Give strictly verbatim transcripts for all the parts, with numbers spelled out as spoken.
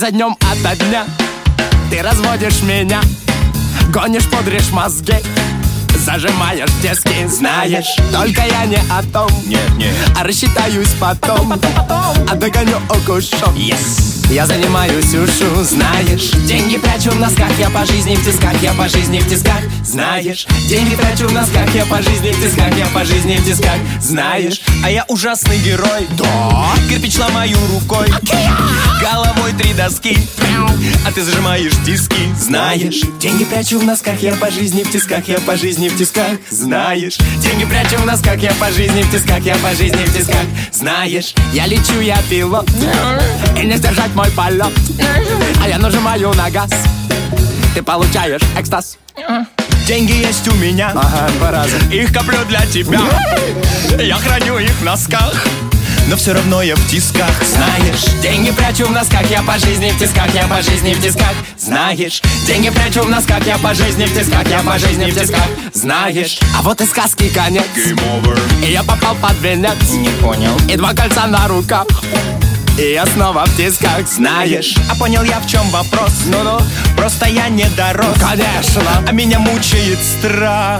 за днем ото дня ты разводишь меня, гонишь, пудришь мозги, зажимаешь диски. Знаешь, только я не о том. Нет, нет. А рассчитаюсь потом, потом, потом. А догоню, укушу. Yes. Я занимаюсь ушу. Знаешь, деньги прячу в носках, я по жизни в тисках, я по жизни в тисках. Знаешь, деньги прячу в носках, я по жизни в тисках, я по жизни в тисках. Знаешь, а я ужасный герой. Да. Кирпич ломаю рукой, головой три доски, а ты зажимаешь диски. Знаешь, деньги прячу в носках, я по жизни в тисках, я по жизни в тисках. Знаешь, деньги прячу в носках, я по жизни в тисках, я по жизни в тисках. Знаешь, я лечу, я пилот, и не сдержать мой полет, а я нажимаю на газ, ты получаешь экстаз. Деньги есть у меня, ага, два раза. Их коплю для тебя. Я храню их в носках, но все равно я в тисках. Знаешь, деньги прячу в носках, я по жизни в тисках, я по жизни в тисках. Знаешь, деньги прячу в носках, я по жизни в тисках, я по жизни в тисках. Знаешь, а вот и сказки конец. Game over. И я попал под венец. Не понял. И два кольца на руках, и я снова в тисках. Знаешь, а понял я, в чем вопрос. Ну-ну. Просто я не дорос. Конечно. А меня мучает страх.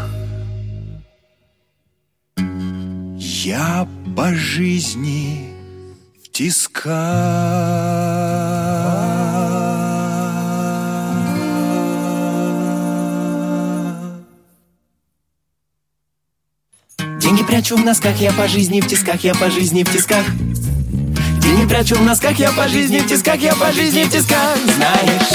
Я по жизни в тисках. Деньги прячу в носках, я по жизни в тисках, я по жизни в тисках. Деньги прячу в носках, я по жизни в тисках, я по жизни в тисках. Знаешь,